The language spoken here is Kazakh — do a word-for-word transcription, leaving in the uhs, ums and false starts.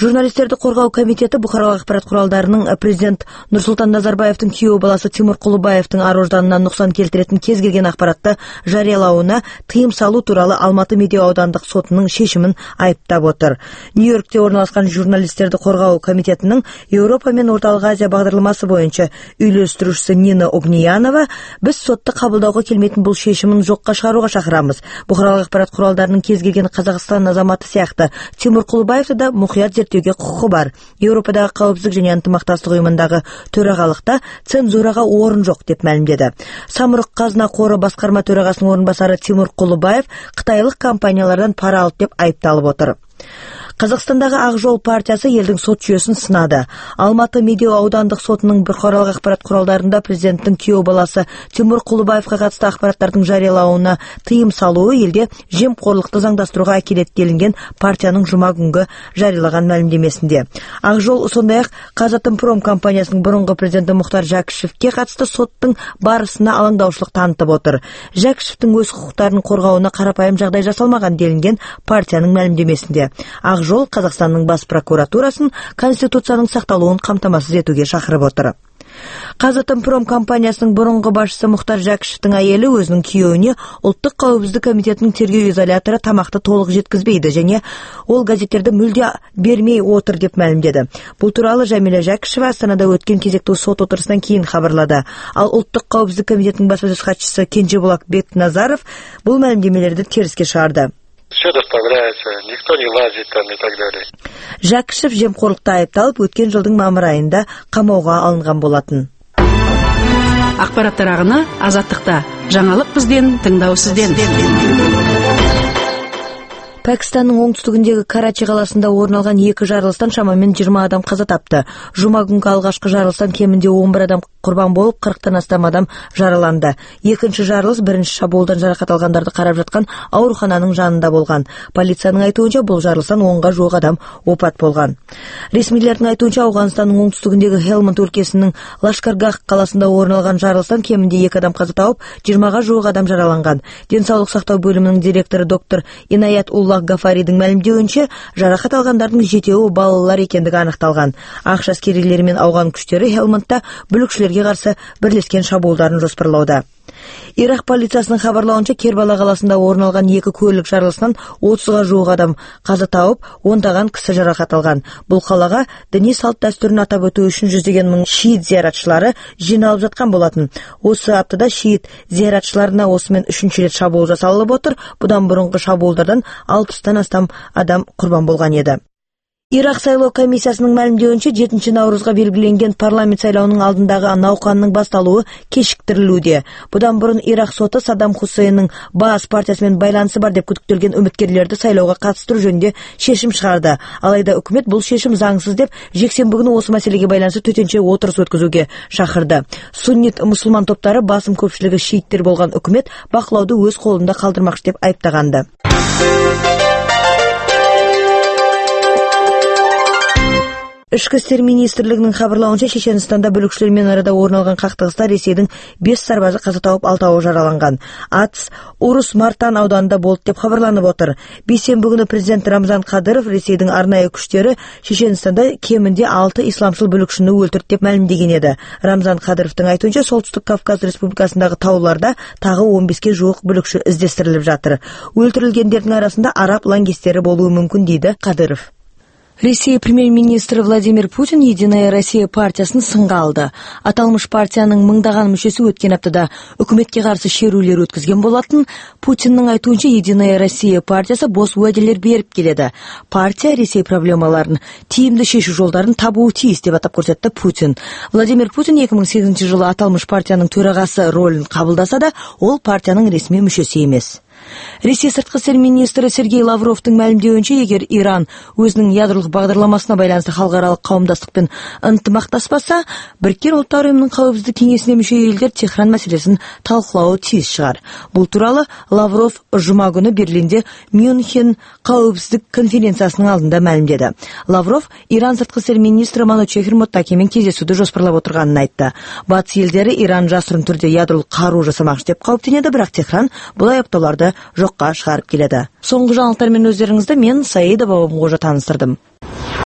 Журналисттерди коргоо комитети бухаралык акпарат куралдарынын президент Нурсултан Назарбаевдин күйөө баласы Тимур Кулубаевдин ар ожданына нуксан келтиретін кез келген акпаратты жарыялауына тыйым салуу тууралуу Алматы медиа аудандык сотунун шешимин айыптап отур. Нью-Йоркте орналашкан журналисттерди коргоо комитетинин Европа мен Орталык Азия багдарламасы боюнча үйлөстүрүүчүсү Нина Огниянова биз сотто кабылдоого келмейтин бул шешимин жокко чыгарууга чакырамыз. Бухаралык акпарат куралдарынын кез келген Казакстан азаматы сыяктуу Тимур Кулубаевди да мукуят зерттөөгө кукугу бар. Европадагы кауіпсіздік және ынтымақтастық уюмундагы төрагалыкта цензурага орун жок деп маалимдеди. Самұрық Қазына қоры басқарма төрагасынын орун басары Тимур Кулубаев кытайлык компаниялардан пара алды деп айыпталып отур. Казакстандагы Ак Жол партиясы элдин сот жүйөсүн сынады. Алматы медиа аудандык сотунун бухаралык акпарат куралдарында президенттин күйөө баласы Тимур Кулубаевга катысты акпараттардын жарыялауына тыйым салуу элде жемкорлукту заңдастырууга акелет делинген партиянын жума күнгө жарыялаган маалимдемесинде. Ак Жол сондай ак Казатомпром компаниясынын мурунку президенти Мухтар Жакишевке катысты соттун барысына алаңдаушылык танытып отур. Жакишевдин өз укуктарын коргооуна карапайым жагдай жасалмаган делинген партиянын маалимдемесинде. Ак Жол Казакстандын бас прокуратурасын конституциянын сакталуун камтамасыз этүүгө чакырып отур. Казатомпром компаниясынын мурунку башчысы Мухтар Жакишевдин айели өзүнүн күйөөүнө Улуттук коопсуздук комитетинин тергөө изолятору тамакты толук жеткизбейди және ол газеттерди мүлдө бермей отур деп маалимдеди. Бул тууралуу Жамиля Жакишева Астанада өткөн кезектүү сот отурусунан кийин кабарлады. Ал Улуттук коопсуздук комитетинин баспасөз катчысы Кенжебулак Бекназаров бул маалимдемелерди териске чыгарды. Все доставляется, никто не лазит там и так далее. Жакишев жемкорлукта айыпталып, өткен жылдың мамыр айында камоого алынган болатын. Акпараттар агыны Азаттыкта. Жаңалык бизден, тыңдоо сизден. Пакистанның оңтүстігіндегі Карачи қаласында орын алған екі жарылыстан шамамен жыйырма адам қаза тапты. Жұма күнгі алғашқы жарылыстан кемінде он бір адам құрбан болып, қырықтан астам адам жараланды. Екінші жарылыс бірінші шабуылдан жарақат алғандарды қарап жатқан аурухананың жанында болған. Полицияның айтуынша бұл жарылыстан онға жуық адам опат болған. Ресмилердің айтуынша Ауғанстанның оңтүстігіндегі Хелманд өлкесінің Лашкаргах қаласында орын алған жарылыстан кемінде екі адам қаза тауып, жиырмаға жуық адам жараланған. Денсаулық сақтау бөлімінің директоры доктор Инаят Гафаридың мәлімдеуінше, жарақат алғандардың жетеуі балалар екендігі анықталған. Ақш әскерилері мен ауған күштері Хелмандта бүлікшілерге қарсы бірлескен шабуылдарын жоспарлауда. Ирак полициясының хабарлауынша, Кербала қаласында орын алған екі көлік жарылысынан отызға жуық адам қаза тауып, ондаған кісі жарақат алған. Бұл қалаға діни салт дәстүрін атап өту үшін жүздеген мың шиит зияратшылары жиналып жатқан болатын. Осы аптада шиит зияратшыларына осымен үшінші рет шабуыл жасалып отыр. Бұдан бұрынғы шабуылдардан алпыстан астам адам құрбан болған еді. Ирак сайлоо комиссиясынын маалимдеуинче жетинчи наурузга белгиленген парламент сайлоонун алдындагы науқанның басталуы кечиктирилүүдө. Будан бурун Ирак соту Саддам Хусейндин Баас партиясы менен байланышы бар деп күтүктөлгөн үмүткерлерди сайлоого катыштыруу жөнүндө чечим чыгарды. Алайда өкмөт бул чечим заңсыз деп жексенбі күнү осы маселеге байланыштуу төтөнчө отурус өткөзүүгө чакырды. Суннит мусулман топтары басым көпчүлүгү шииттер болгон өкмөт бакылауду өз колунда калтырмакчы деп айыптаганды. Ішкі істер министрлігінің хабарлауынша, Шешенстанда бүлікшілермен арада орын алған қақтығыста Ресейдің бес сарбазы қаза тауып, алтауы жараланған. Атыс Урус Мартан ауданында болды деп хабарланып отыр. Бейсенбі күні президент Рамзан Кадыров Ресейдің арнайы күштері Шешенстанда кемінде алты исламшыл бүлікшіні өлтірді деп мәлімдеген еді. Рамзан Кадыровтың айтуынша, Солтүстік Кавказ Республикасындағы тауларда тағы он беске жуық бүлікші іздестіріліп жатыр. Өлтірілгендердің арасында араб лаңкестері болуы мүмкін дейді Кадыров. Ресей премьер-министрі Владимир Путин Единая Россия партиясын сынға алды. Аталмыш партияның мыңдаған мүшесі өткен аптада үкіметке қарсы шерулер өткізген болатын. Путиннің айтуынша Единая Россия партиясы бос уәделер беріп келеді. Партия Ресей проблемаларын тиімді шешу жолдарын табуы тиіс деп атап көрсетті Путин. Владимир Путин екі мың сегізінші жылы аталмыш партияның төрағасы ролін қабылдаса да, ол партияның ресми мүшесі емес. Ресей сыртқы істер министрі Сергей Лавровтың мәлімдеуінше, егер Иран өзінің ядролық бағдарламасына байланысты халықаралық қауымдастықпен ынтымақтаспаса, Біріккен Ұлттар ұйымының қауіпсіздік кеңесіне мүше елдер Техран мәселесін талқылауы тиіс шығар. Бұл туралы Лавров жұма күні Берлинде Мюнхен қауіпсіздік конференциясының алдында мәлімдеді. Лавров Иран сыртқы істер министрі Манучехир Моттакимен кездесуді жоспарлап отырғанын айтты. Батыс елдері Иран жасырын түрде ядролық қару жасамақшы деп қауіптенеді, бірақ Техран бұл айыптауларды жоққа шығарып келеді. Соңғы жаңалықтармен өздеріңізді мен Саида Бабамқожа таныстырдым.